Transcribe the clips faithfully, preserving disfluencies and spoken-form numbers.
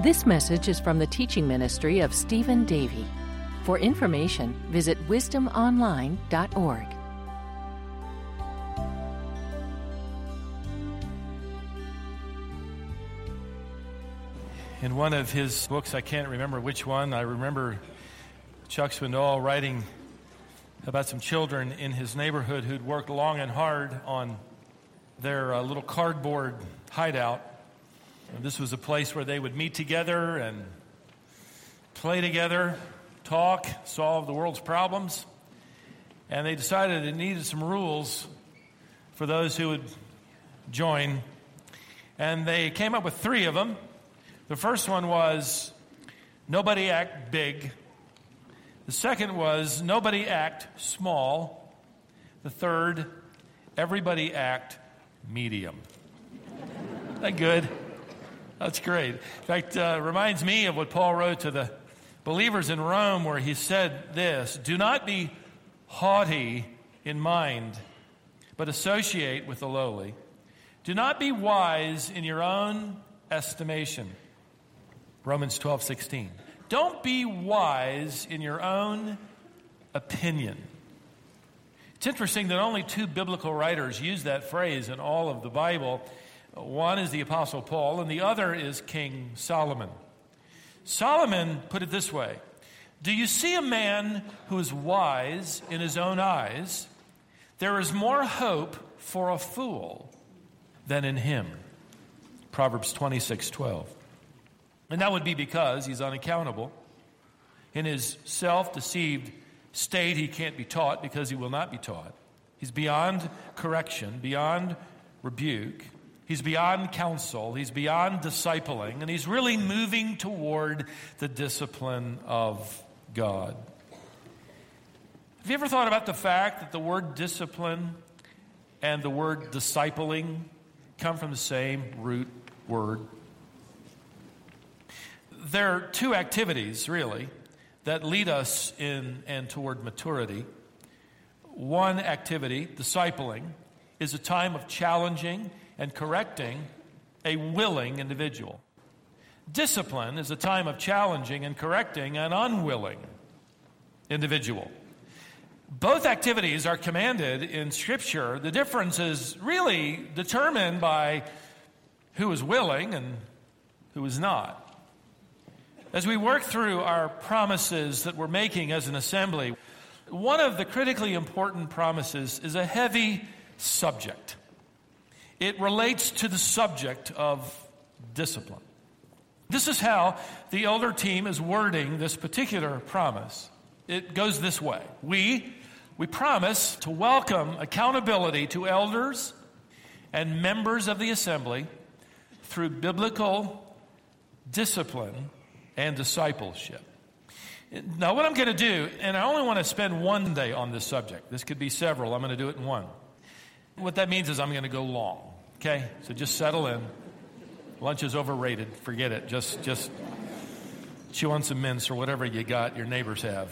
This message is from the teaching ministry of Stephen Davey. For information, visit wisdom online dot org. In one of his books, I can't remember which one, I remember Chuck Swindoll writing about some children in his neighborhood who'd worked long and hard on their uh, little cardboard hideout. And this was a place where they would meet together and play together, talk, solve the world's problems. And they decided it needed some rules for those who would join. And they came up with three of them. The first one was, nobody act big. The second was, nobody act small. The third, everybody act medium. Isn't that good? That's great. In fact, uh, it reminds me of what Paul wrote to the believers in Rome, where he said this: do not be haughty in mind, but associate with the lowly. Do not be wise in your own estimation. Romans twelve sixteen. Don't be wise in your own opinion. It's interesting that only two biblical writers use that phrase in all of the Bible. One is the Apostle Paul, and the other is King Solomon. Solomon put it this way: do you see a man who is wise in his own eyes? There is more hope for a fool than in him. Proverbs twenty-six twelve. And that would be because he's unaccountable. In his self-deceived state, he can't be taught because he will not be taught. He's beyond correction, beyond rebuke. He's beyond counsel. He's beyond discipling. And he's really moving toward the discipline of God. Have you ever thought about the fact that the word discipline and the word discipling come from the same root word? There are two activities, really, that lead us in and toward maturity. One activity, discipling, is a time of challenging and correcting a willing individual. Discipline is a time of challenging and correcting an unwilling individual. Both activities are commanded in Scripture. The difference is really determined by who is willing and who is not. As we work through our promises that we're making as an assembly, one of the critically important promises is a heavy subject. It relates to the subject of discipline. This is how the elder team is wording this particular promise. It goes this way. We, we promise to welcome accountability to elders and members of the assembly through biblical discipline and discipleship. Now, what I'm going to do, and I only want to spend one day on this subject. This could be several. I'm going to do it in one. What that means is I'm going to go long. Okay? So just settle in. Lunch is overrated. Forget it. Just, just chew on some mints or whatever you got your neighbors have.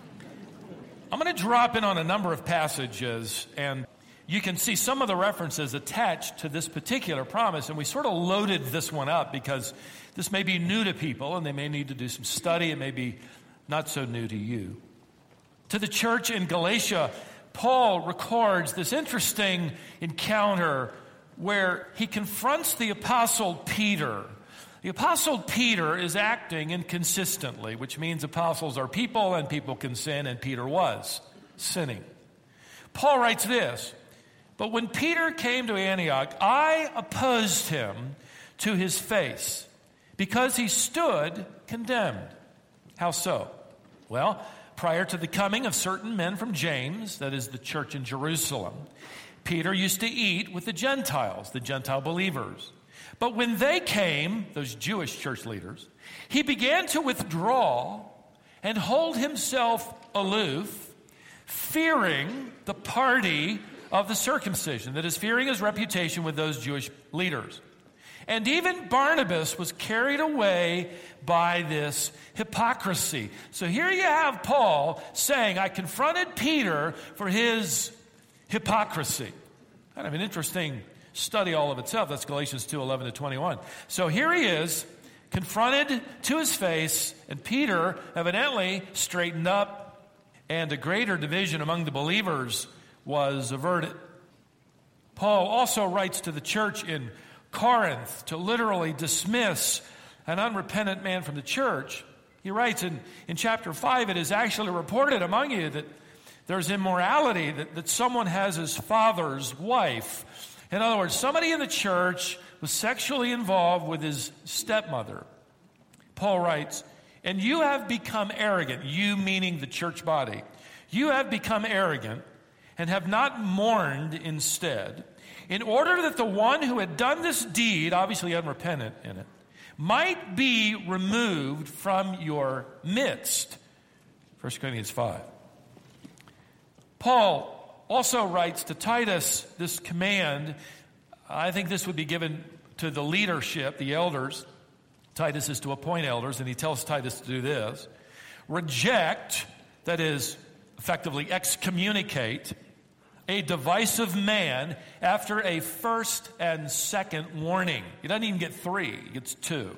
I'm going to drop in on a number of passages, and you can see some of the references attached to this particular promise, and we sort of loaded this one up because this may be new to people, and they may need to do some study. It may be not so new to you. To the church in Galatia, Paul records this interesting encounter where he confronts the Apostle Peter. The Apostle Peter is acting inconsistently, which means apostles are people, and people can sin, and Peter was sinning. Paul writes this: but when Peter came to Antioch, I opposed him to his face, because he stood condemned. How so? Well, prior to the coming of certain men from James, that is the church in Jerusalem, Peter used to eat with the Gentiles, the Gentile believers. But when they came, those Jewish church leaders, he began to withdraw and hold himself aloof, fearing the party of the circumcision, that is, fearing his reputation with those Jewish leaders. And even Barnabas was carried away by this hypocrisy. So here you have Paul saying, I confronted Peter for his hypocrisy. Kind of an interesting study all of itself. That's Galatians two eleven to twenty-one. So here he is confronted to his face, and Peter evidently straightened up, and a greater division among the believers was averted. Paul also writes to the church in Corinth to literally dismiss an unrepentant man from the church. He writes in, in chapter five, it is actually reported among you that there's immorality, that, that someone has his father's wife. In other words, somebody in the church was sexually involved with his stepmother. Paul writes, and you have become arrogant, you meaning the church body. You have become arrogant and have not mourned instead, in order that the one who had done this deed, obviously unrepentant in it, might be removed from your midst. First Corinthians five. Paul also writes to Titus this command. I think this would be given to the leadership, the elders. Titus is to appoint elders, and he tells Titus to do this. Reject, that is, effectively excommunicate, a divisive man after a first and second warning. He doesn't even get three, he gets two.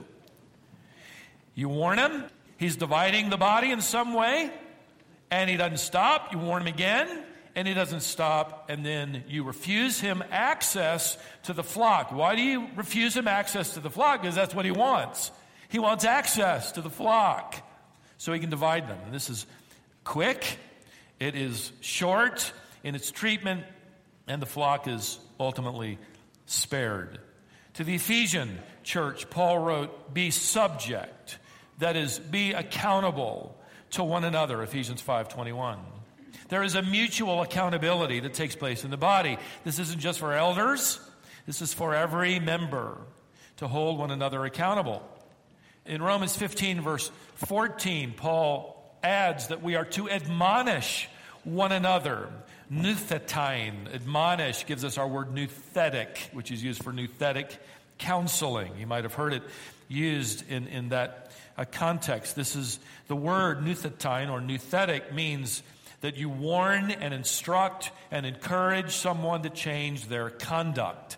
You warn him, he's dividing the body in some way, and he doesn't stop. You warn him again, and he doesn't stop, and then you refuse him access to the flock. Why do you refuse him access to the flock? Because that's what he wants. He wants access to the flock so he can divide them. And this is quick, it is short in its treatment, and the flock is ultimately spared. To the Ephesian church, Paul wrote, be subject, that is, be accountable to one another, Ephesians five twenty-one. There is a mutual accountability that takes place in the body. This isn't just for elders, this is for every member to hold one another accountable. In Romans fifteen, verse fourteen, Paul adds that we are to admonish one another. Nouthetein, admonish, gives us our word nouthetic, which is used for nouthetic counseling. You might have heard it used in, in that uh, context. This is the word nouthetein or nouthetic means that you warn and instruct and encourage someone to change their conduct.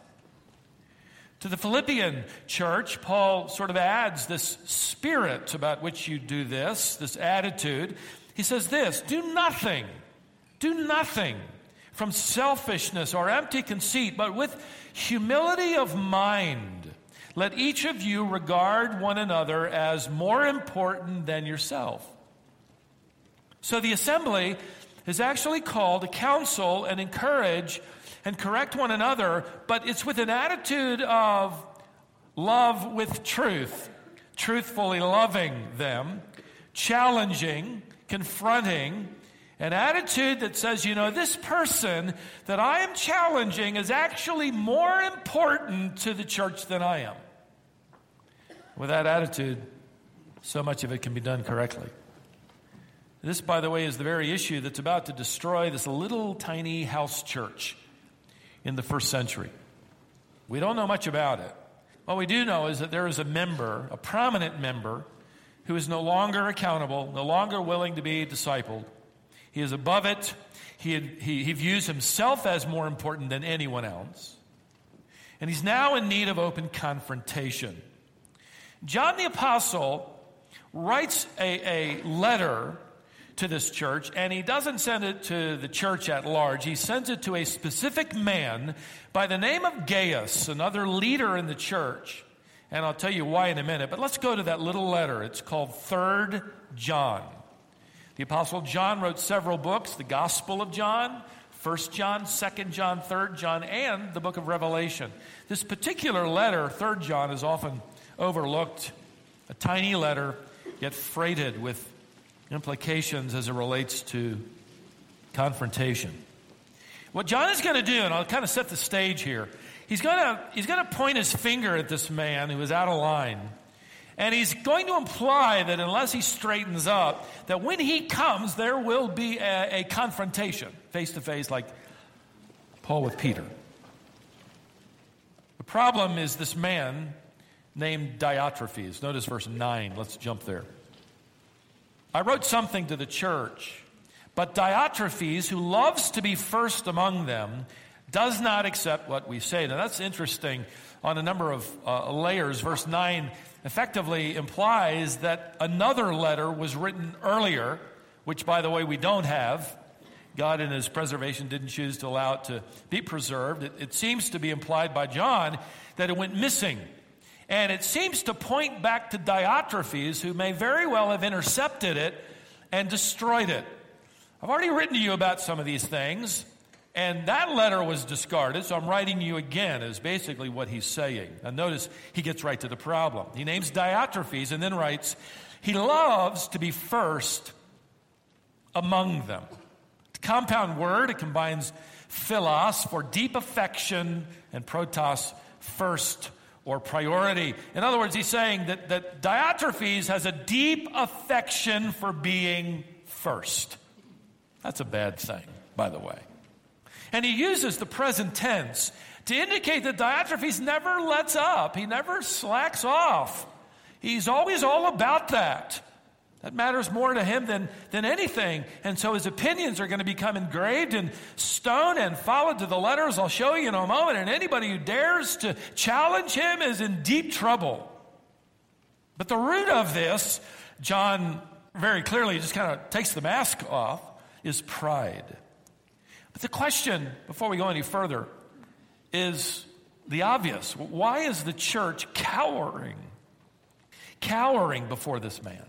To the Philippian church, Paul sort of adds this spirit about which you do this, this attitude. He says this, do nothing, do nothing from selfishness or empty conceit, but with humility of mind. Let each of you regard one another as more important than yourself. So the assembly is actually called to counsel and encourage and correct one another, but it's with an attitude of love with truth, truthfully loving them, challenging, confronting, an attitude that says, you know, this person that I am challenging is actually more important to the church than I am. With that attitude, so much of it can be done correctly. This, by the way, is the very issue that's about to destroy this little tiny house church in the first century. We don't know much about it. What we do know is that there is a member, a prominent member, who is no longer accountable, no longer willing to be discipled. He is above it. He, had, he, he views himself as more important than anyone else. And he's now in need of open confrontation. John the Apostle writes a, a letter to this church, and he doesn't send it to the church at large. He sends it to a specific man by the name of Gaius, another leader in the church. And I'll tell you why in a minute. But let's go to that little letter. It's called Third John. The Apostle John wrote several books, the Gospel of John, First John, Second John, Third John, and the book of Revelation. This particular letter, Third John, is often overlooked. A tiny letter, yet freighted with implications as it relates to confrontation. What John is going to do, and I'll kind of set the stage here, he's going to he's going to point his finger at this man who is out of line. And he's going to imply that unless he straightens up, that when he comes, there will be a, a confrontation, face-to-face, like Paul with Peter. The problem is this man named Diotrephes. Notice verse nine. Let's jump there. I wrote something to the church, but Diotrephes, who loves to be first among them, does not accept what we say. Now that's interesting on a number of uh, layers. Verse nine effectively implies that another letter was written earlier, which, by the way, we don't have. God in his preservation didn't choose to allow it to be preserved. It, it seems to be implied by John that it went missing. And it seems to point back to Diotrephes, who may very well have intercepted it and destroyed it. I've already written to you about some of these things, and that letter was discarded, so I'm writing you again, is basically what he's saying. Now notice he gets right to the problem. He names Diotrephes and then writes, he loves to be first among them. The compound word, it combines philos for deep affection and protos, first or priority. In other words, he's saying that, that Diotrephes has a deep affection for being first. That's a bad thing, by the way. And he uses the present tense to indicate that Diotrephes never lets up. He never slacks off. He's always all about that. That matters more to him than, than anything. And so his opinions are going to become engraved in stone and followed to the letter, as I'll show you in a moment. And anybody who dares to challenge him is in deep trouble. But the root of this, John very clearly just kind of takes the mask off, is pride. But the question, before we go any further, is the obvious. Why is the church cowering? Cowering before this man?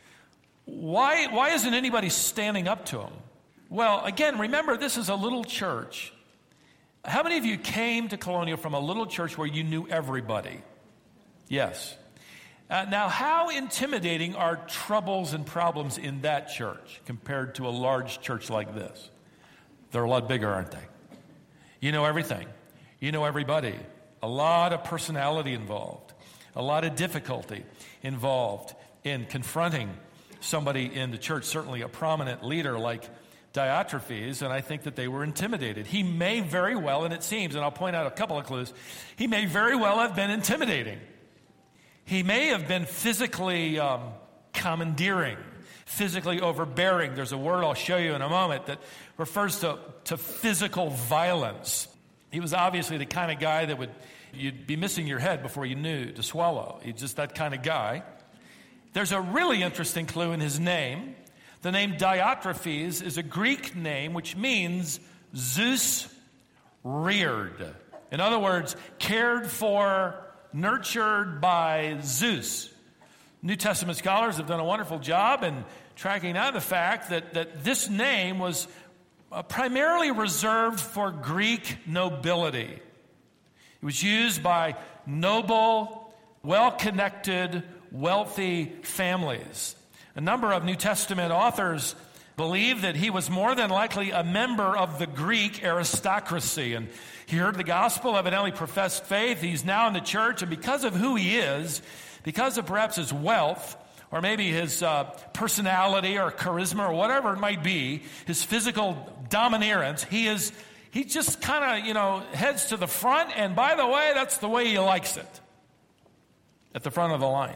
Why, why isn't anybody standing up to him? Well, again, remember, this is a little church. How many of you came to Colonial from a little church where you knew everybody? Yes. Uh, now, how intimidating are troubles and problems in that church compared to a large church like this? They're a lot bigger, aren't they? You know everything. You know everybody. A lot of personality involved. A lot of difficulty involved in confronting somebody in the church, certainly a prominent leader like Diotrephes, and I think that they were intimidated. He may very well, and it seems, and I'll point out a couple of clues, he may very well have been intimidating. He may have been physically um, commandeering, physically overbearing. There's a word I'll show you in a moment that refers to, to physical violence. He was obviously the kind of guy that would, you'd be missing your head before you knew to swallow. He's just that kind of guy. There's a really interesting clue in his name. The name Diotrephes is a Greek name which means Zeus reared. In other words, cared for, nurtured by Zeus. New Testament scholars have done a wonderful job in tracking down the fact that, that this name was uh, primarily reserved for Greek nobility. It was used by noble, well-connected, wealthy families. A number of New Testament authors believe that he was more than likely a member of the Greek aristocracy. And he heard the gospel, evidently professed faith. He's now in the church, and because of who he is, because of perhaps his wealth, or maybe his uh, personality or charisma or whatever it might be, his physical domineerance, he is he just kind of, you know, heads to the front, and by the way, that's the way he likes it. At the front of the line.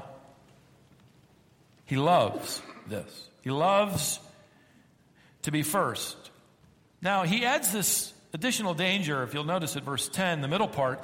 He loves this. He loves to be first. Now, he adds this additional danger, if you'll notice at verse ten, the middle part.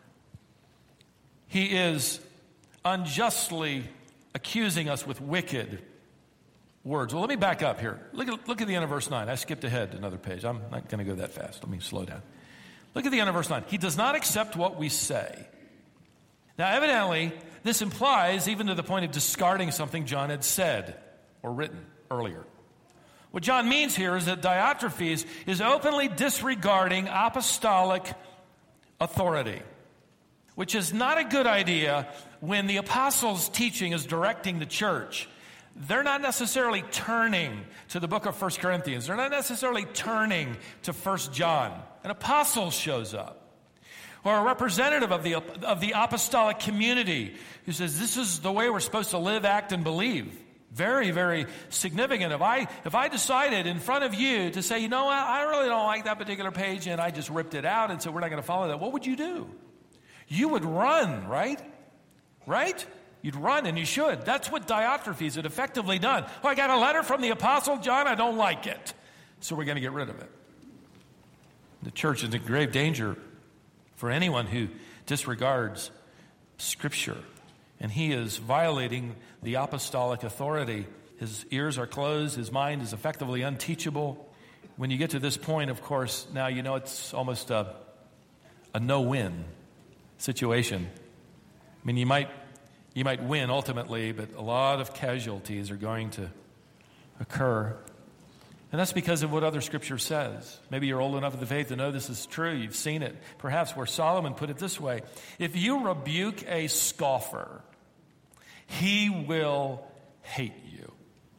He is unjustly accusing us with wicked words. Well, let me back up here. Look at, look at the end of verse nine. I skipped ahead another page. I'm not going to go that fast. Let me slow down. Look at the end of verse nine. He does not accept what we say. Now, evidently, this implies even to the point of discarding something John had said or written earlier. What John means here is that Diotrephes is openly disregarding apostolic authority, which is not a good idea when the apostles' teaching is directing the church. They're not necessarily turning to the book of First Corinthians. They're not necessarily turning to First John. An apostle shows up, or a representative of the, of the apostolic community who says, this is the way we're supposed to live, act, and believe. Very, very significant. If I if I decided in front of you to say, you know what, I really don't like that particular page, and I just ripped it out and said, we're not going to follow that, what would you do? You would run, right? Right? You'd run, and you should. That's what Diotrephes had effectively done. Oh, I got a letter from the Apostle John, I don't like it, so we're going to get rid of it. The church is in grave danger for anyone who disregards Scripture. And he is violating the apostolic authority. His ears are closed. His mind is effectively unteachable. When you get to this point, of course, now you know it's almost a, a no-win situation. I mean, you might you might win ultimately, but a lot of casualties are going to occur. And that's because of what other Scripture says. Maybe you're old enough in the faith to know this is true. You've seen it. Perhaps where Solomon put it this way: if you rebuke a scoffer, he will hate you.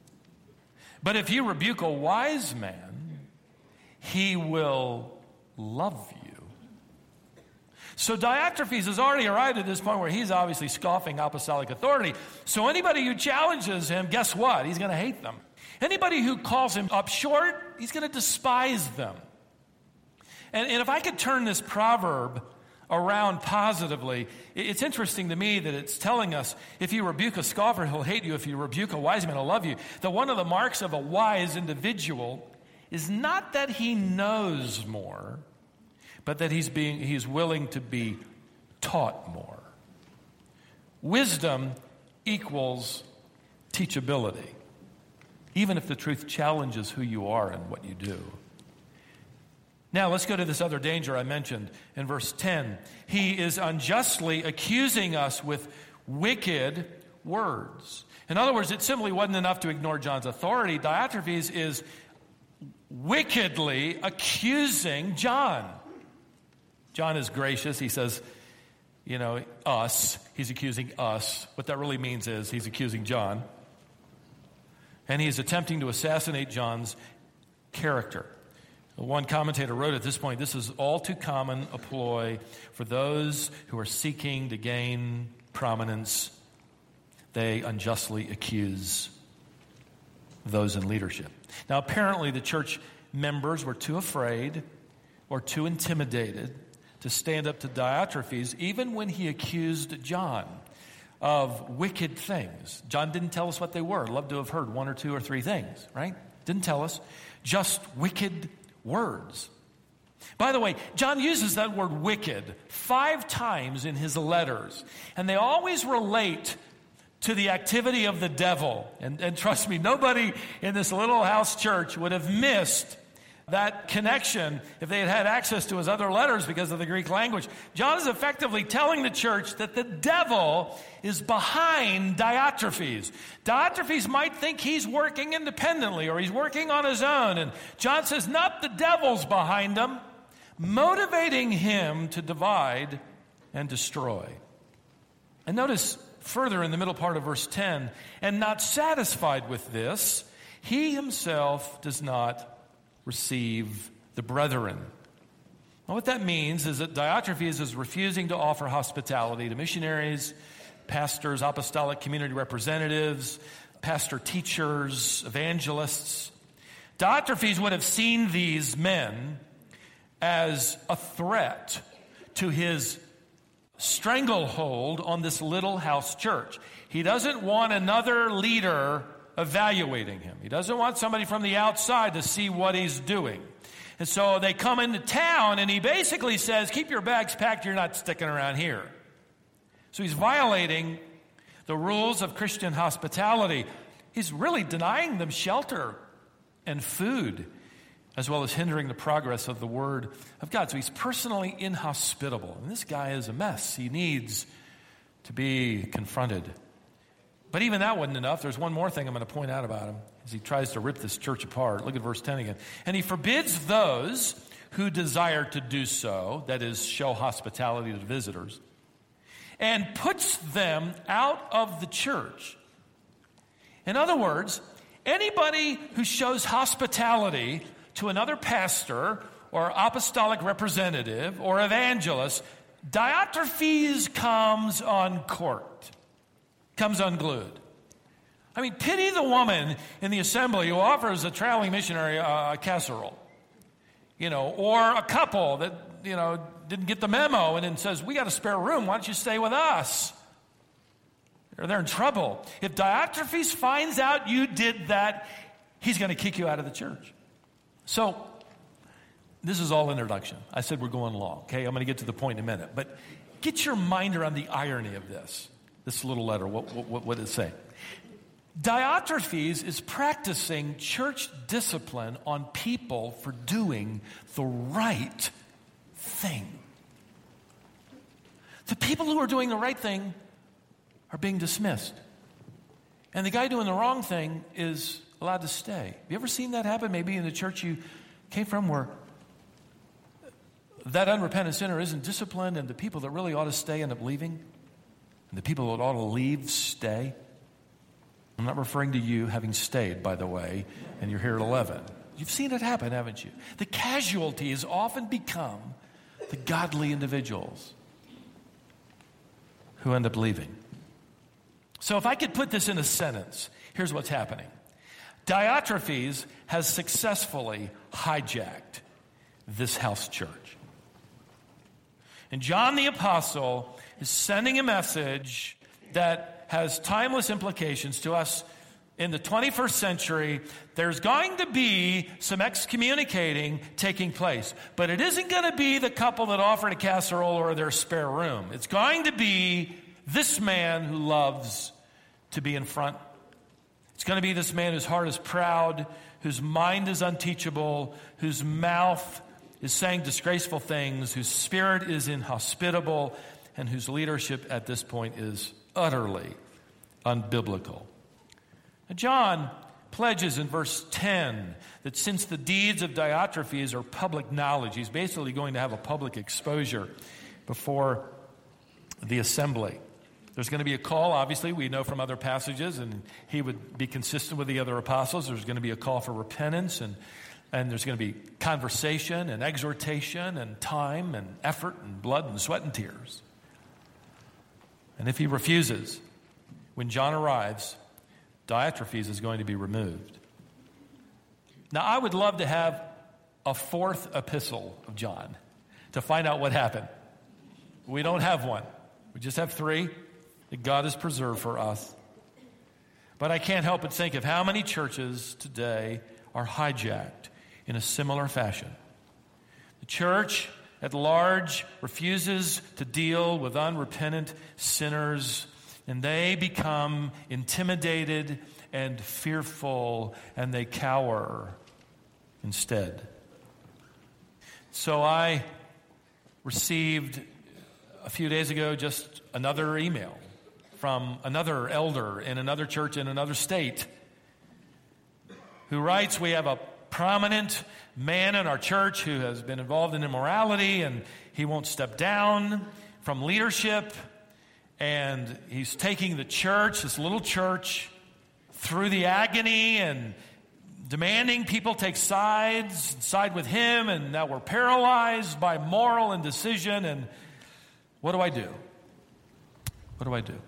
But if you rebuke a wise man, he will love you. So Diotrephes has already arrived at this point where he's obviously scoffing apostolic authority. So anybody who challenges him, guess what? He's going to hate them. Anybody who calls him up short, he's going to despise them. And, and if I could turn this proverb around positively, it's interesting to me that it's telling us, if you rebuke a scoffer, he'll hate you. If you rebuke a wise man, he'll love you. That one of the marks of a wise individual is not that he knows more, but that he's being he's willing to be taught more. Wisdom equals teachability, even if the truth challenges who you are and what you do. Now, let's go to this other danger I mentioned in verse ten. He is unjustly accusing us with wicked words. In other words, it simply wasn't enough to ignore John's authority. Diotrephes is wickedly accusing John. John is gracious. He says, you know, us. He's accusing us. What that really means is he's accusing John. And he is attempting to assassinate John's character. One commentator wrote at this point, this is all too common a ploy for those who are seeking to gain prominence. They unjustly accuse those in leadership. Now, apparently the church members were too afraid or too intimidated to stand up to Diotrephes, even when he accused John of wicked things. John didn't tell us what they were. I'd love to have heard one or two or three things, right? Didn't tell us. Just wicked words. By the way, John uses that word wicked five times in his letters, and they always relate to the activity of the devil. And, and trust me, nobody in this little house church would have missed that connection if they had had access to his other letters because of the Greek language. John is effectively telling the church that the devil is behind Diotrephes. Diotrephes might think he's working independently or he's working on his own. And John says, not the devil's behind him, motivating him to divide and destroy. And notice further in the middle part of verse ten, and not satisfied with this, he himself does not receive the brethren. Well, what that means is that Diotrephes is refusing to offer hospitality to missionaries, pastors, apostolic community representatives, pastor teachers, evangelists. Diotrephes would have seen these men as a threat to his stranglehold on this little house church. He doesn't want another leader evaluating him. He doesn't want somebody from the outside to see what he's doing. And so they come into town and he basically says, keep your bags packed, you're not sticking around here. So he's violating the rules of Christian hospitality. He's really denying them shelter and food, as well as hindering the progress of the Word of God. So he's personally inhospitable. And this guy is a mess. He needs to be confronted. But even that wasn't enough. There's one more thing I'm going to point out about him as he tries to rip this church apart. Look at verse ten again. And he forbids those who desire to do so, that is, show hospitality to visitors, and puts them out of the church. In other words, anybody who shows hospitality to another pastor or apostolic representative or evangelist, Diotrephes comes on court. Comes unglued. I mean, pity the woman in the assembly who offers a traveling missionary a, a casserole, you know, or a couple that, you know, didn't get the memo and then says, we got a spare room, why don't you stay with us? Or they're in trouble. If Diotrephes finds out you did that, he's going to kick you out of the church. So, this is all introduction. I said we're going long, okay? I'm going to get to the point in a minute. But get your mind around the irony of this. This little letter, what, what, what did it say? Diotrephes is practicing church discipline on people for doing the right thing. The people who are doing the right thing are being dismissed. And the guy doing the wrong thing is allowed to stay. Have you ever seen that happen? Maybe in the church you came from where that unrepentant sinner isn't disciplined and the people that really ought to stay end up leaving? And the people that ought to leave stay? I'm not referring to you having stayed, by the way, and you're here at eleven. You've seen it happen, haven't you? The casualty has often become the godly individuals who end up leaving. So if I could put this in a sentence, here's what's happening. Diotrephes has successfully hijacked this house church. And John the Apostle is sending a message that has timeless implications to us in the twenty-first century. There's going to be some excommunicating taking place, but it isn't going to be the couple that offered a casserole or their spare room. It's going to be this man who loves to be in front. It's going to be this man whose heart is proud, whose mind is unteachable, whose mouth is saying disgraceful things, whose spirit is inhospitable, and whose leadership at this point is utterly unbiblical. Now, John pledges in verse ten that since the deeds of Diotrephes are public knowledge, he's basically going to have a public exposure before the assembly. There's going to be a call, obviously, we know from other passages, and he would be consistent with the other apostles. There's going to be a call for repentance, and, and there's going to be conversation and exhortation and time and effort and blood and sweat and tears. And if he refuses, when John arrives, Diotrephes is going to be removed. Now, I would love to have a fourth epistle of John to find out what happened. We don't have one. We just have three that God has preserved for us. But I can't help but think of how many churches today are hijacked in a similar fashion. The church at large refuses to deal with unrepentant sinners, and they become intimidated and fearful, and they cower instead. So I received a few days ago just another email from another elder in another church in another state who writes, we have a prominent man in our church who has been involved in immorality, and he won't step down from leadership, and he's taking the church, this little church, through the agony and demanding people take sides, side with him, and now we're paralyzed by moral indecision, and what do I do? What do I do?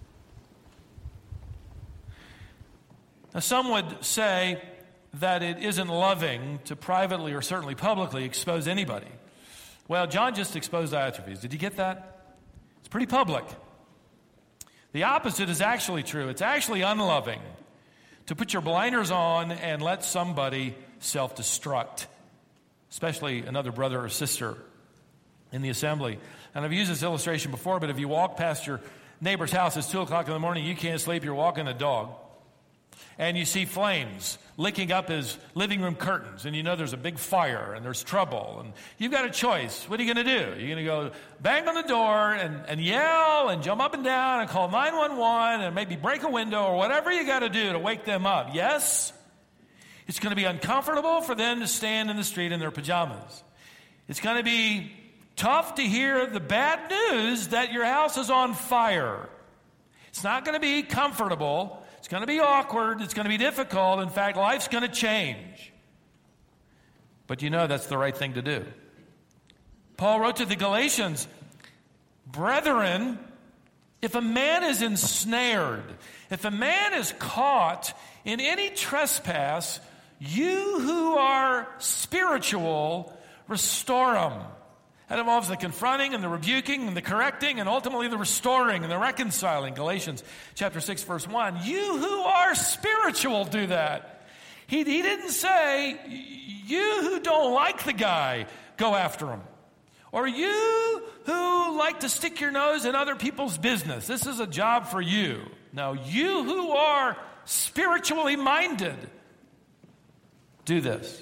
Now, some would say that it isn't loving to privately or certainly publicly expose anybody. Well, John just exposed Diotrephes. Did you get that? It's pretty public. The opposite is actually true. It's actually unloving to put your blinders on and let somebody self-destruct, especially another brother or sister in the assembly. And I've used this illustration before, but if you walk past your neighbor's house, it's two o'clock in the morning, you can't sleep, you're walking a dog, and you see flames licking up his living room curtains, and you know there's a big fire and there's trouble, and you've got a choice. What are you going to do? You're going to go bang on the door and, and yell and jump up and down and call nine one one and maybe break a window or whatever you got to do to wake them up. Yes, it's going to be uncomfortable for them to stand in the street in their pajamas. It's going to be tough to hear the bad news that your house is on fire. It's not going to be comfortable. It's going to be awkward. It's going to be difficult. In fact, life's going to change. But you know that's the right thing to do. Paul wrote to the Galatians, brethren, if a man is ensnared, if a man is caught in any trespass, you who are spiritual, restore him. That involves the confronting and the rebuking and the correcting and ultimately the restoring and the reconciling. Galatians chapter six, verse one. You who are spiritual do that. He, he didn't say, you who don't like the guy, go after him. Or you who like to stick your nose in other people's business, this is a job for you. No, you who are spiritually minded, do this.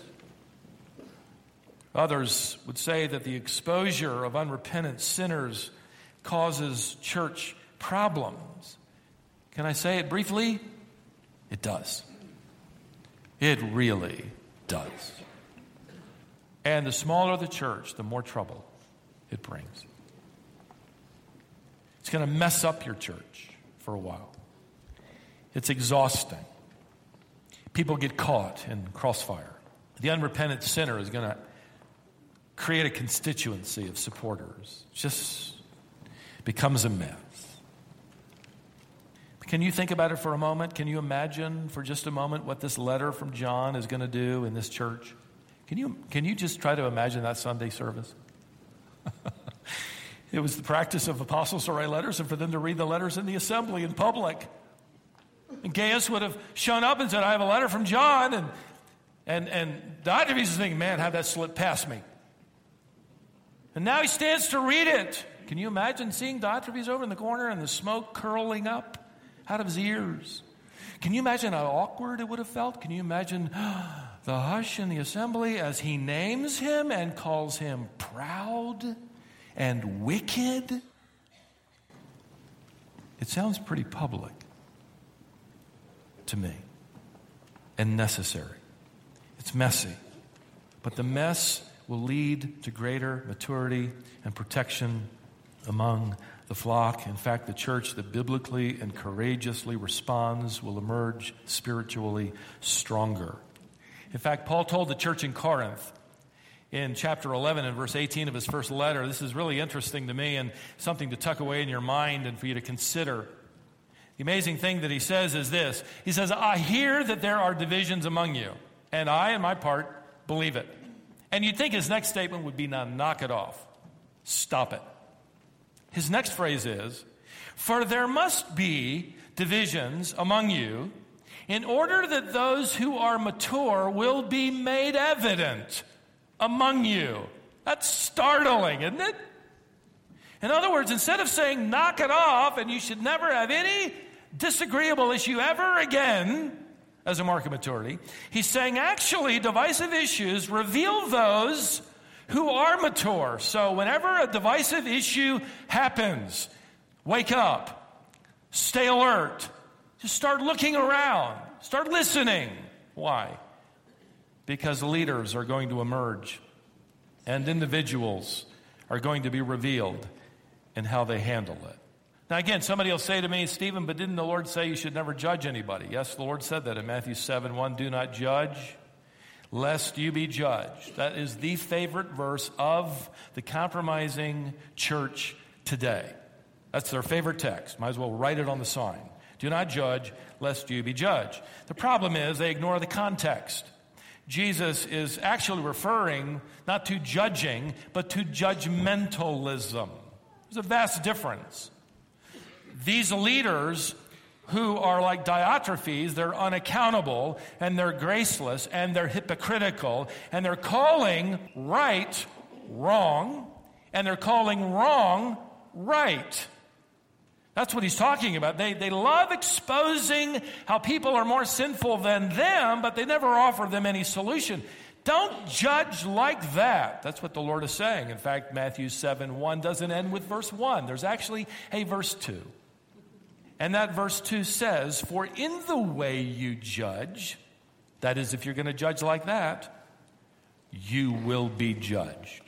Others would say that the exposure of unrepentant sinners causes church problems. Can I say it briefly? It does. It really does. And the smaller the church, the more trouble it brings. It's going to mess up your church for a while. It's exhausting. People get caught in crossfire. The unrepentant sinner is going to create a constituency of supporters. It just becomes a mess. Can you think about it for a moment? Can you imagine for just a moment what this letter from John is going to do in this church? Can you, can you just try to imagine that Sunday service? It was the practice of apostles to write letters and for them to read the letters in the assembly in public. And Gaius would have shown up and said, I have a letter from John. And and, and Diotrephes is thinking, man, how'd that slip past me? And now he stands to read it. Can you imagine seeing Diotrephes over in the corner and the smoke curling up out of his ears? Can you imagine how awkward it would have felt? Can you imagine the hush in the assembly as he names him and calls him proud and wicked? It sounds pretty public to me and necessary. It's messy, but the mess will lead to greater maturity and protection among the flock. In fact, the church that biblically and courageously responds will emerge spiritually stronger. In fact, Paul told the church in Corinth in chapter eleven and verse eighteen of his first letter, this is really interesting to me and something to tuck away in your mind and for you to consider. The amazing thing that he says is this. He says, I hear that there are divisions among you, and I, on my part, believe it. And you'd think his next statement would be, now knock it off. Stop it. His next phrase is, for there must be divisions among you in order that those who are mature will be made evident among you. That's startling, isn't it? In other words, instead of saying knock it off and you should never have any disagreeable issue ever again as a mark of maturity, he's saying actually divisive issues reveal those who are mature. So whenever a divisive issue happens, wake up, stay alert, just start looking around, start listening. Why? Because leaders are going to emerge and individuals are going to be revealed in how they handle it. Now again, somebody will say to me, Stephen, but didn't the Lord say you should never judge anybody? Yes, the Lord said that in Matthew seven one, do not judge, lest you be judged. That is the favorite verse of the compromising church today. That's their favorite text. Might as well write it on the sign. Do not judge, lest you be judged. The problem is they ignore the context. Jesus is actually referring not to judging, but to judgmentalism. There's a vast difference. These leaders who are like Diotrephes, they're unaccountable, and they're graceless, and they're hypocritical, and they're calling right wrong, and they're calling wrong right. That's what he's talking about. They, they love exposing how people are more sinful than them, but they never offer them any solution. Don't judge like that. That's what the Lord is saying. In fact, Matthew seven one doesn't end with verse one. There's actually a verse two. And that verse two says, for in the way you judge, that is, if you're going to judge like that, you will be judged.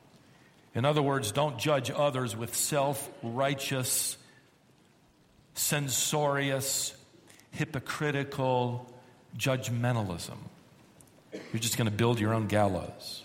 In other words, don't judge others with self-righteous, censorious, hypocritical judgmentalism. You're just going to build your own gallows.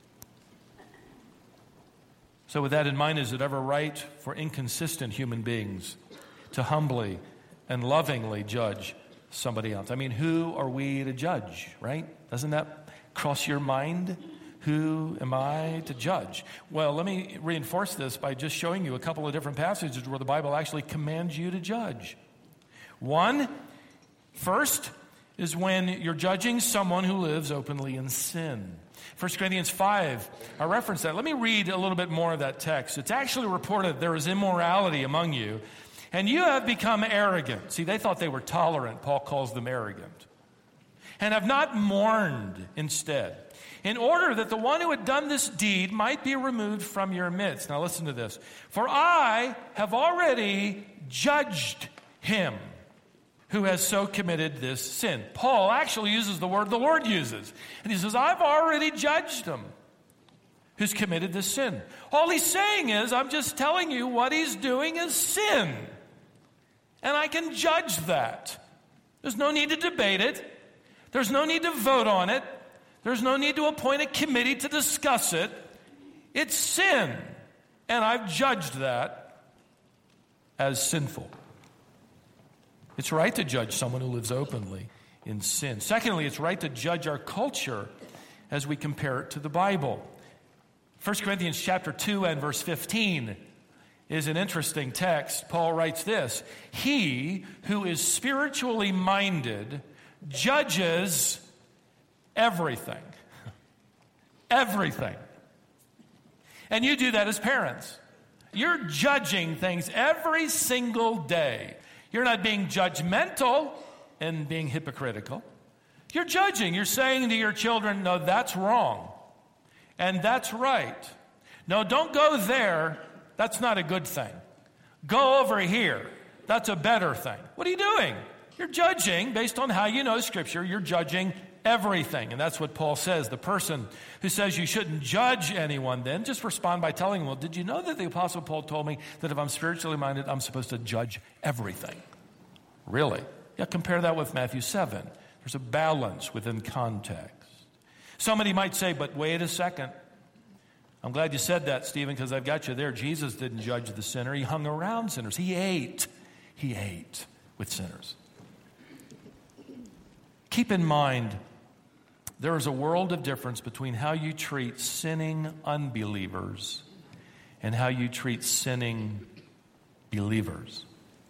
So with that in mind, is it ever right for inconsistent human beings to humbly and lovingly judge somebody else? I mean, who are we to judge, right? Doesn't that cross your mind? Who am I to judge? Well, let me reinforce this by just showing you a couple of different passages where the Bible actually commands you to judge. One, first, is when you're judging someone who lives openly in sin. First Corinthians five, I reference that. Let me read a little bit more of that text. It's actually reported there is immorality among you, and you have become arrogant. See, they thought they were tolerant. Paul calls them arrogant. And have not mourned instead, in order that the one who had done this deed might be removed from your midst. Now listen to this. For I have already judged him who has so committed this sin. Paul actually uses the word the Lord uses. And he says, I've already judged him who's committed this sin. All he's saying is, I'm just telling you what he's doing is sin. And I can judge that. There's no need to debate it. There's no need to vote on it. There's no need to appoint a committee to discuss it. It's sin. And I've judged that as sinful. It's right to judge someone who lives openly in sin. Secondly, it's right to judge our culture as we compare it to the Bible. First Corinthians chapter two and verse fifteen is an interesting text. Paul writes this, he who is spiritually minded judges everything. Everything. And you do that as parents. You're judging things every single day. You're not being judgmental and being hypocritical. You're judging. You're saying to your children, no, that's wrong. And that's right. No, don't go there. That's not a good thing. Go over here. That's a better thing. What are you doing? You're judging based on how you know Scripture. You're judging everything. And that's what Paul says. The person who says you shouldn't judge anyone then, just respond by telling them, well, did you know that the Apostle Paul told me that if I'm spiritually minded, I'm supposed to judge everything? Really? Yeah, compare that with Matthew seven. There's a balance within context. Somebody might say, but wait a second. I'm glad you said that, Stephen, because I've got you there. Jesus didn't judge the sinner. He hung around sinners. He ate. He ate with sinners. Keep in mind, there is a world of difference between how you treat sinning unbelievers and how you treat sinning believers.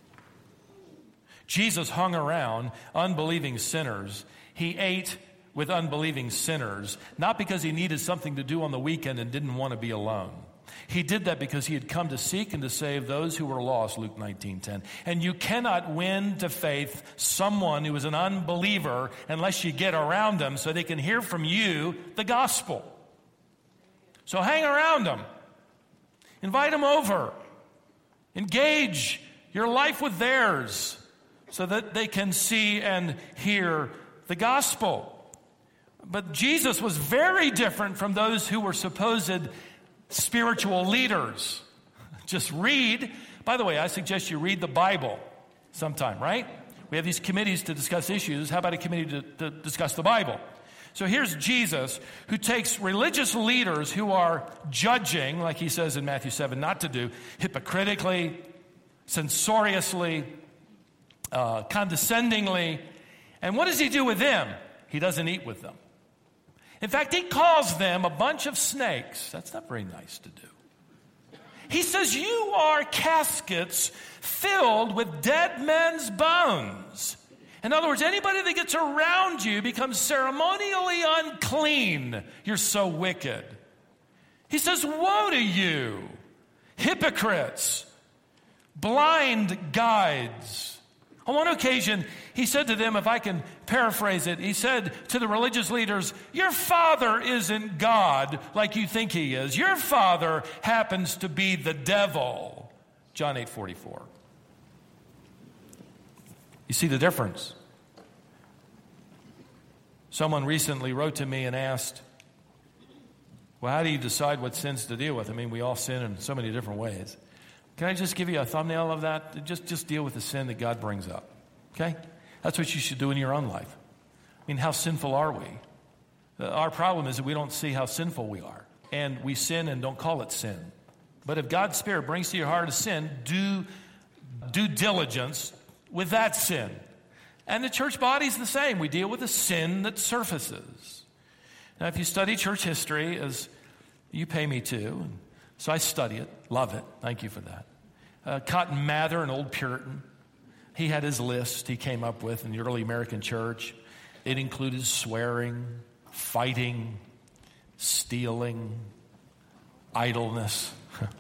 Jesus hung around unbelieving sinners. He ate with unbelieving sinners, not because he needed something to do on the weekend and didn't want to be alone. He did that because he had come to seek and to save those who were lost, Luke nineteen ten. And you cannot win to faith someone who is an unbeliever unless you get around them so they can hear from you the gospel. So hang around them. Invite them over. Engage your life with theirs so that they can see and hear the gospel. But Jesus was very different from those who were supposed spiritual leaders. Just read. By the way, I suggest you read the Bible sometime, right? We have these committees to discuss issues. How about a committee to, to discuss the Bible? So here's Jesus, who takes religious leaders who are judging, like he says in Matthew seven, not to do, hypocritically, censoriously, uh, condescendingly. And what does he do with them? He doesn't eat with them. In fact, he calls them a bunch of snakes. That's not very nice to do. He says, you are caskets filled with dead men's bones. In other words, anybody that gets around you becomes ceremonially unclean. You're so wicked. He says, woe to you, hypocrites, blind guides. On one occasion, he said to them, if I can paraphrase it, he said to the religious leaders, your father isn't God like you think he is. Your father happens to be the devil. John eight forty-four. You see the difference? Someone recently wrote to me and asked, well, how do you decide what sins to deal with? I mean, we all sin in so many different ways. Can I just give you a thumbnail of that? Just, just deal with the sin that God brings up, okay? That's what you should do in your own life. I mean, how sinful are we? Uh, our problem is that we don't see how sinful we are. And we sin and don't call it sin. But if God's Spirit brings to your heart a sin, do due diligence with that sin. And the church body's the same. We deal with the sin that surfaces. Now, if you study church history, as you pay me to, and so I study it, love it. Thank you for that. Uh, Cotton Mather, an old Puritan, he had his list he came up with in the early American church. It included swearing, fighting, stealing, idleness.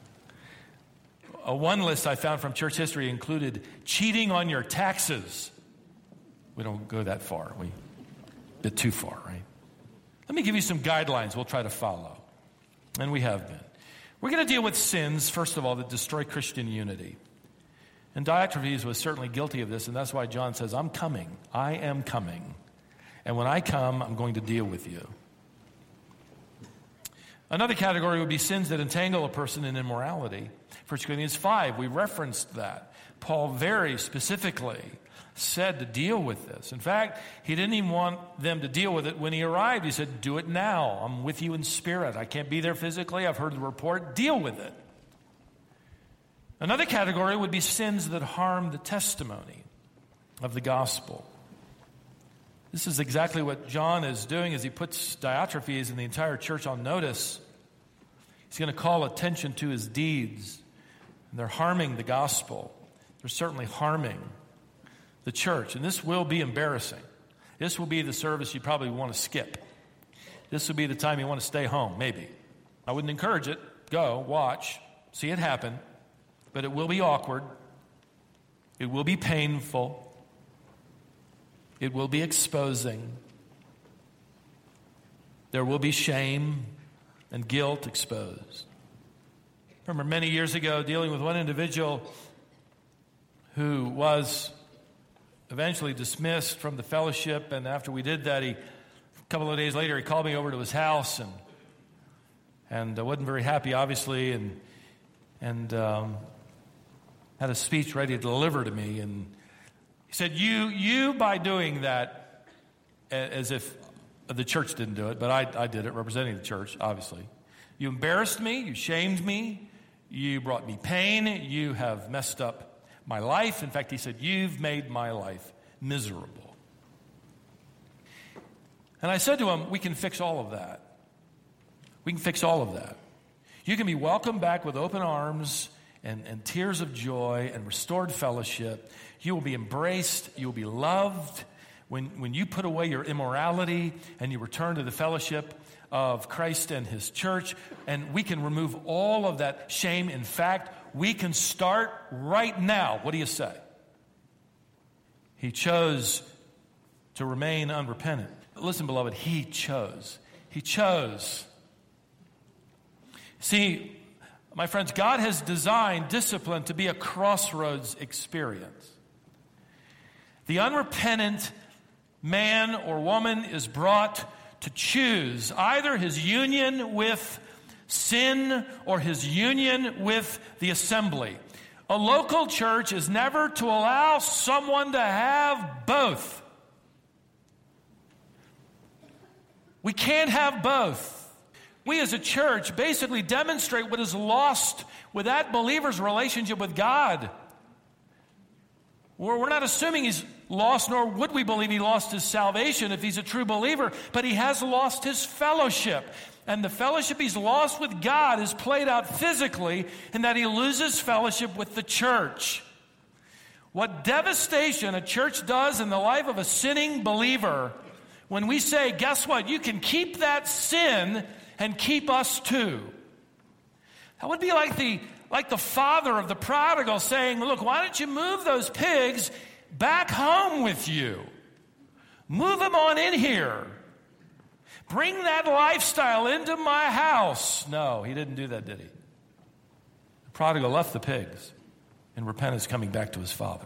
A one list I found from church history included cheating on your taxes. We don't go that far. We a bit too far, right? Let me give you some guidelines we'll try to follow. And we have been. We're going to deal with sins, first of all, that destroy Christian unity. And Diotrephes was certainly guilty of this, and that's why John says, I'm coming. I am coming. And when I come, I'm going to deal with you. Another category would be sins that entangle a person in immorality. First Corinthians five, we referenced that. Paul very specifically said to deal with this. In fact, he didn't even want them to deal with it when he arrived. He said, do it now. I'm with you in spirit. I can't be there physically. I've heard the report. Deal with it. Another category would be sins that harm the testimony of the gospel. This is exactly what John is doing as he puts Diotrephes and the entire church on notice. He's going to call attention to his deeds. And they're harming the gospel. They're certainly harming the church. And this will be embarrassing. This will be the service you probably want to skip. This will be the time you want to stay home, maybe. I wouldn't encourage it. Go, watch, see it happen. But it will be awkward. It will be painful. It will be exposing. There will be shame and guilt exposed. I remember many years ago dealing with one individual who was eventually dismissed from the fellowship, and after we did that, he, a couple of days later, he called me over to his house, and and I wasn't very happy, obviously, and and um, had a speech ready to deliver to me, and he said, you, you by doing that, as if the church didn't do it, but I, I did it, representing the church, obviously. You embarrassed me, you shamed me, you brought me pain, you have messed up my life. In fact, he said, you've made my life miserable. And I said to him, we can fix all of that. We can fix all of that. You can be welcomed back with open arms and, and tears of joy and restored fellowship. You will be embraced. You will be loved. When, when you put away your immorality and you return to the fellowship of Christ and his church, and we can remove all of that shame. In fact, we can start right now. What do you say? He chose to remain unrepentant. Listen, beloved, he chose. He chose. See, my friends, God has designed discipline to be a crossroads experience. The unrepentant man or woman is brought to choose either his union with sin or his union with the assembly. A local church is never to allow someone to have both. We can't have both. We as a church basically demonstrate what is lost with that believer's relationship with God. We're not assuming he's lost, nor would we believe he lost his salvation if he's a true believer, but he has lost his fellowship. And the fellowship he's lost with God is played out physically in that he loses fellowship with the church. What devastation a church does in the life of a sinning believer when we say, guess what, you can keep that sin and keep us too. That would be like the like the father of the prodigal saying, look, why don't you move those pigs back home with you? Move them on in here. Bring that lifestyle into my house. No, he didn't do that, did he? The prodigal left the pigs in repentance, coming back to his father.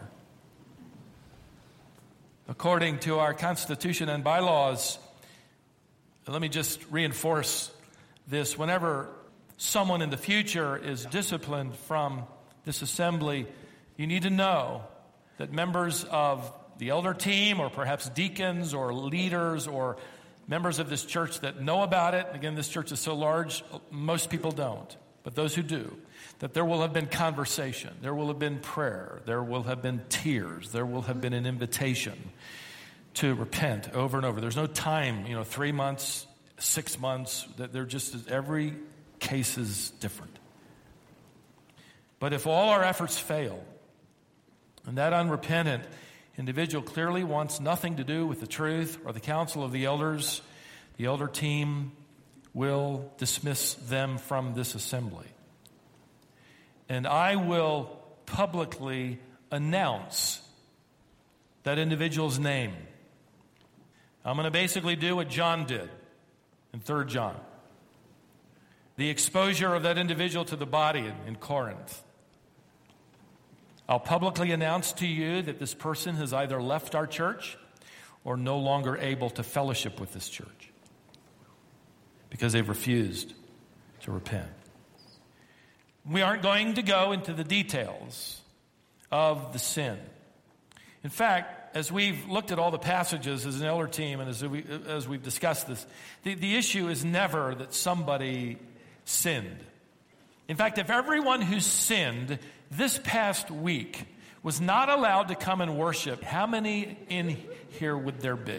According to our Constitution and bylaws, let me just reinforce this. Whenever someone in the future is disciplined from this assembly, you need to know that members of the elder team, or perhaps deacons or leaders or members of this church that know about it, again, this church is so large, most people don't, but those who do, that there will have been conversation, there will have been prayer, there will have been tears, there will have been an invitation to repent over and over. There's no time, you know, three months, six months, that they're just, every case is different. But if all our efforts fail, and that unrepentant individual clearly wants nothing to do with the truth or the counsel of the elders, the elder team will dismiss them from this assembly. And I will publicly announce that individual's name. I'm going to basically do what John did in Third John. The exposure of that individual to the body in, in Corinth. I'll publicly announce to you that this person has either left our church or no longer able to fellowship with this church because they've refused to repent. We aren't going to go into the details of the sin. In fact, as we've looked at all the passages as an elder team and as, we, as we've discussed this, the, the issue is never that somebody sinned. In fact, if everyone who sinned this past week was not allowed to come and worship, how many in here would there be?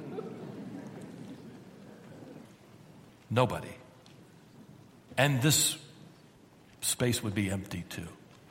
Nobody. And this space would be empty too.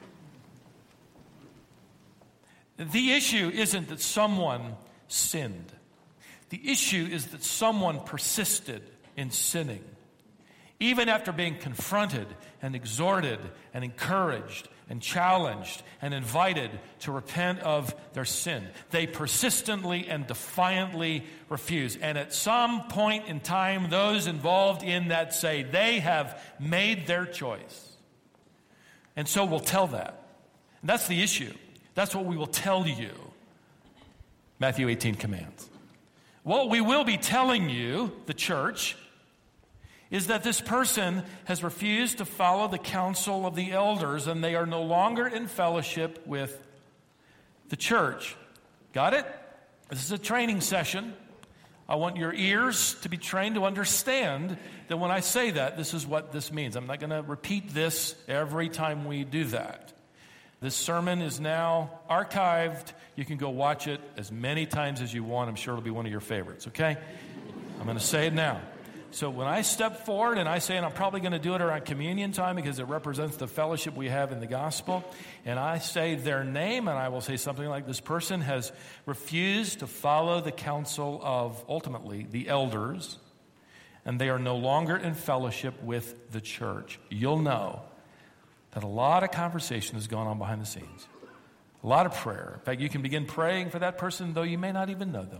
The issue isn't that someone sinned. The issue is that someone persisted in sinning. Even after being confronted and exhorted and encouraged and challenged and invited to repent of their sin, they persistently and defiantly refuse. And at some point in time, those involved in that say they have made their choice. And so we'll tell that. And that's the issue. That's what we will tell you. Matthew eighteen commands. What we will be telling you, the church, is that this person has refused to follow the counsel of the elders and they are no longer in fellowship with the church. Got it? This is a training session. I want your ears to be trained to understand that when I say that, this is what this means. I'm not going to repeat this every time we do that. This sermon is now archived. You can go watch it as many times as you want. I'm sure it'll be one of your favorites, okay? I'm going to say it now. So when I step forward and I say, and I'm probably going to do it around communion time because it represents the fellowship we have in the gospel, and I say their name, and I will say something like, this person has refused to follow the counsel of, ultimately, the elders, and they are no longer in fellowship with the church. You'll know that a lot of conversation has gone on behind the scenes. A lot of prayer. In fact, you can begin praying for that person, though you may not even know them.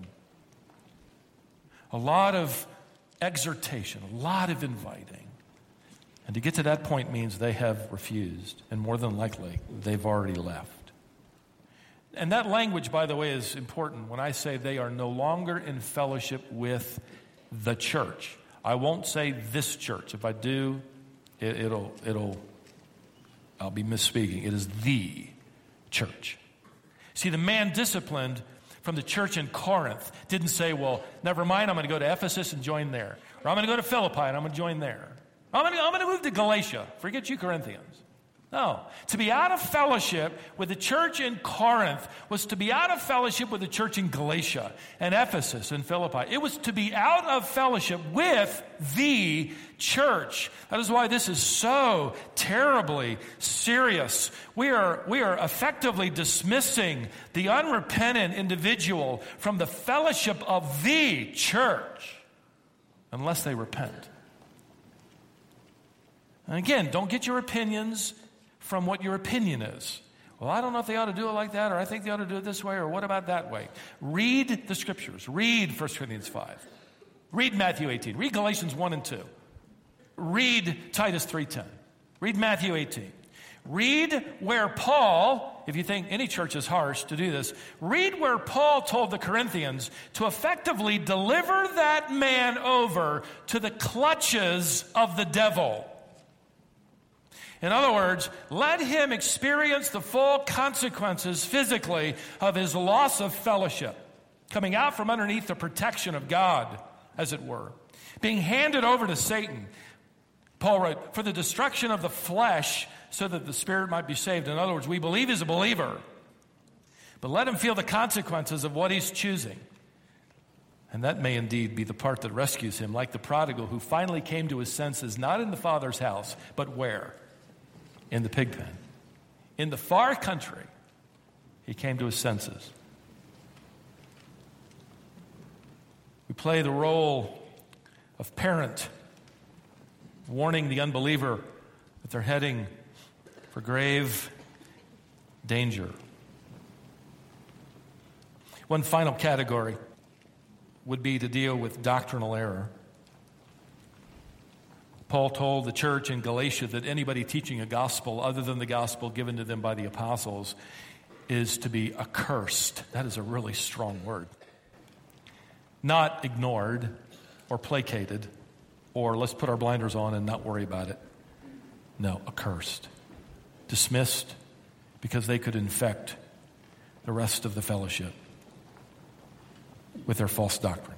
A lot of exhortation, a lot of inviting. And to get to that point means they have refused, and more than likely, they've already left. And that language, by the way, is important when I say they are no longer in fellowship with the church. I won't say this church. If I do, it, it'll, it'll, I'll be misspeaking. It is the church. See, the man disciplined from the church in Corinth didn't say, well, never mind, I'm going to go to Ephesus and join there. Or I'm going to go to Philippi and I'm going to join there. Or I'm going to, I'm going to move to Galatia. Forget you Corinthians. No. To be out of fellowship with the church in Corinth was to be out of fellowship with the church in Galatia and Ephesus and Philippi. It was to be out of fellowship with the church. That is why this is so terribly serious. We are, we are effectively dismissing the unrepentant individual from the fellowship of the church unless they repent. And again, don't get your opinions from what your opinion is. Well, I don't know if they ought to do it like that, or I think they ought to do it this way, or what about that way? Read the scriptures. Read First Corinthians five. Read Matthew eighteen. Read Galatians one and two. Read Titus three ten. Read Matthew eighteen. Read where Paul, if you think any church is harsh to do this, read where Paul told the Corinthians to effectively deliver that man over to the clutches of the devil. In other words, let him experience the full consequences physically of his loss of fellowship, coming out from underneath the protection of God, as it were, being handed over to Satan. Paul wrote, for the destruction of the flesh so that the spirit might be saved. In other words, we believe he's a believer, but let him feel the consequences of what he's choosing. And that may indeed be the part that rescues him, like the prodigal who finally came to his senses, not in the Father's house, but where? In the pig pen. In the far country, he came to his senses. We play the role of parent, warning the unbeliever that they're heading for grave danger. One final category would be to deal with doctrinal error. Paul told the church in Galatia that anybody teaching a gospel other than the gospel given to them by the apostles is to be accursed. That is a really strong word. Not ignored or placated or let's put our blinders on and not worry about it. No, accursed. Dismissed because they could infect the rest of the fellowship with their false doctrine.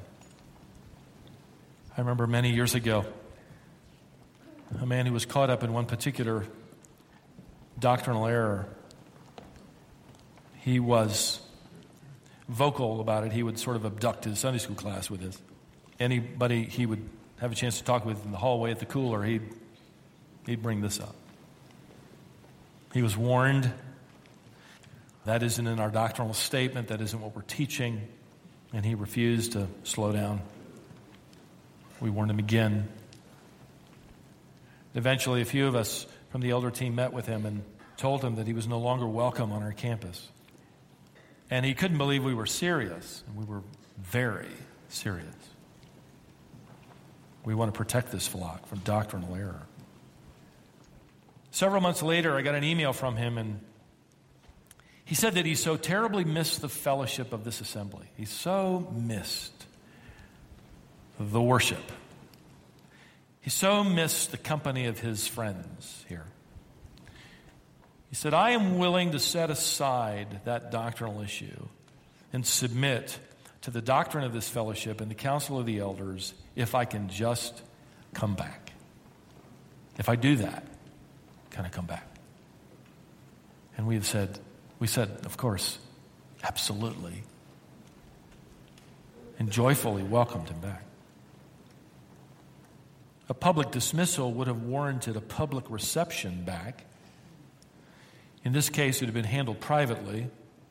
I remember many years ago, a man who was caught up in one particular doctrinal error. He was vocal about it. He would sort of abduct his Sunday school class with this. Anybody he would have a chance to talk with in the hallway at the cooler, he'd, he'd bring this up. He was warned. That isn't in our doctrinal statement. That isn't what we're teaching. And he refused to slow down. We warned him again. Eventually, a few of us from the elder team met with him and told him that he was no longer welcome on our campus. And he couldn't believe we were serious. And we were very serious. We want to protect this flock from doctrinal error. Several months later, I got an email from him, and he said that he so terribly missed the fellowship of this assembly. He so missed the worship. He so missed the company of his friends here. He said, I am willing to set aside that doctrinal issue and submit to the doctrine of this fellowship and the council of the elders if I can just come back. If I do that, can I come back? And we have said, we said, of course, absolutely. And joyfully welcomed him back. A public dismissal would have warranted a public reception back. In this case, it had been handled privately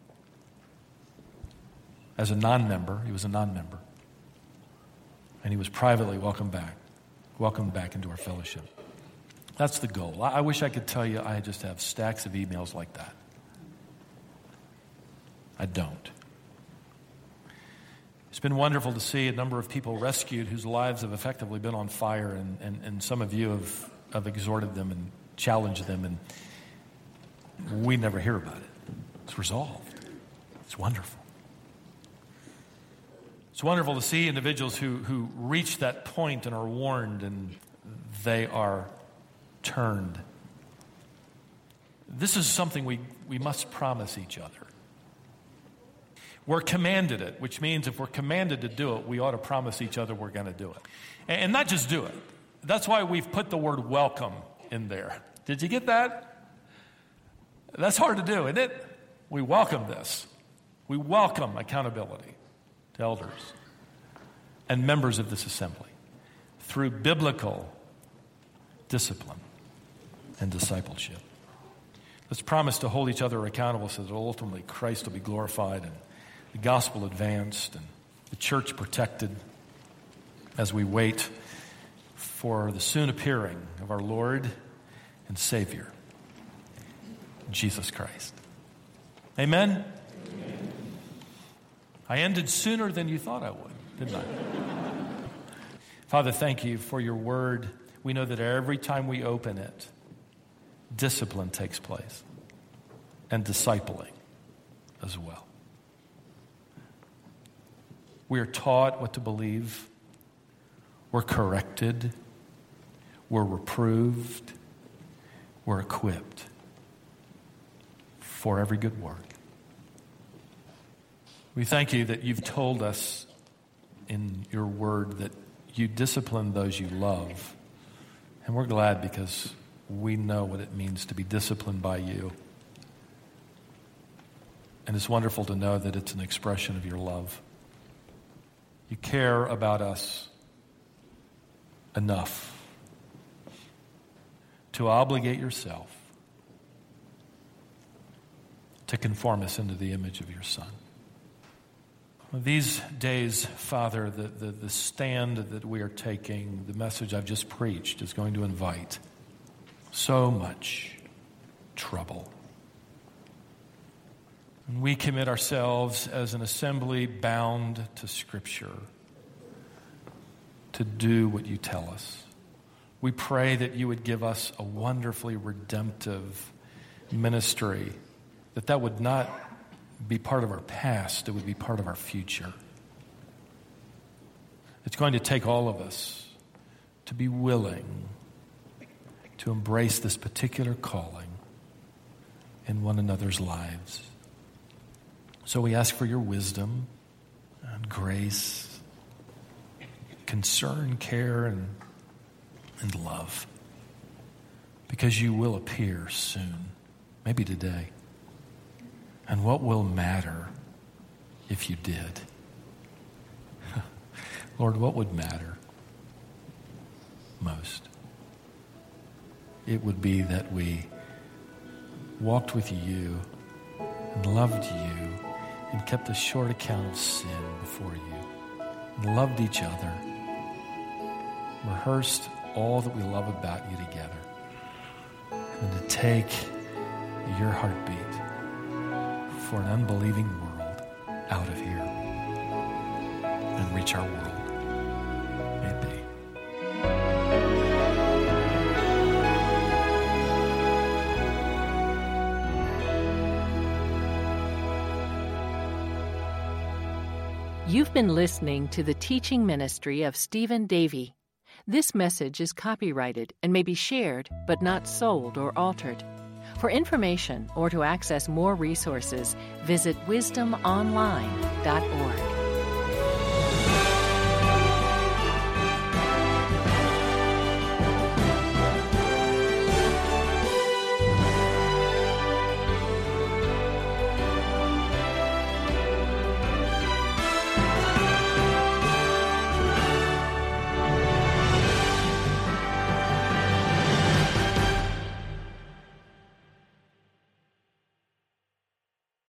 as a non-member. He was a non-member. And he was privately welcomed back, welcomed back into our fellowship. That's the goal. I wish I could tell you I just have stacks of emails like that. I don't. It's been wonderful to see a number of people rescued whose lives have effectively been on fire, and, and, and some of you have, have exhorted them and challenged them, and we never hear about it. It's resolved. It's wonderful. It's wonderful to see individuals who, who reach that point and are warned, and they are turned. This is something we, we must promise each other. We're commanded it, which means if we're commanded to do it, we ought to promise each other we're going to do it. And, and not just do it. That's why we've put the word welcome in there. Did you get that? That's hard to do, isn't it? We welcome this. We welcome accountability to elders and members of this assembly through biblical discipline and discipleship. Let's promise to hold each other accountable so that ultimately Christ will be glorified and the gospel advanced and the church protected as we wait for the soon appearing of our Lord and Savior, Jesus Christ. Amen? Amen. I ended sooner than you thought I would, didn't I? Father, thank you for your word. We know that every time we open it, discipline takes place and discipling as well. We are taught what to believe. We're corrected. We're reproved. We're equipped for every good work. We thank you that you've told us in your word that you discipline those you love. And we're glad because we know what it means to be disciplined by you. And it's wonderful to know that it's an expression of your love. You care about us enough to obligate yourself to conform us into the image of your Son. These days, Father, the, the, the stand that we are taking, the message I've just preached, is going to invite so much trouble. And we commit ourselves as an assembly bound to Scripture to do what you tell us. We pray that you would give us a wonderfully redemptive ministry, that that would not be part of our past, it would be part of our future. It's going to take all of us to be willing to embrace this particular calling in one another's lives. So we ask for your wisdom and grace, concern, care, and, and love, because you will appear soon, maybe today. And what will matter if you did? Lord, what would matter most? It would be that we walked with you and loved you and kept a short account of sin before you and loved each other, rehearsed all that we love about you together, and to take your heartbeat for an unbelieving world out of here and reach our world. May it be. You've been listening to the teaching ministry of Stephen Davey. This message is copyrighted and may be shared, but not sold or altered. For information or to access more resources, visit wisdom online dot org.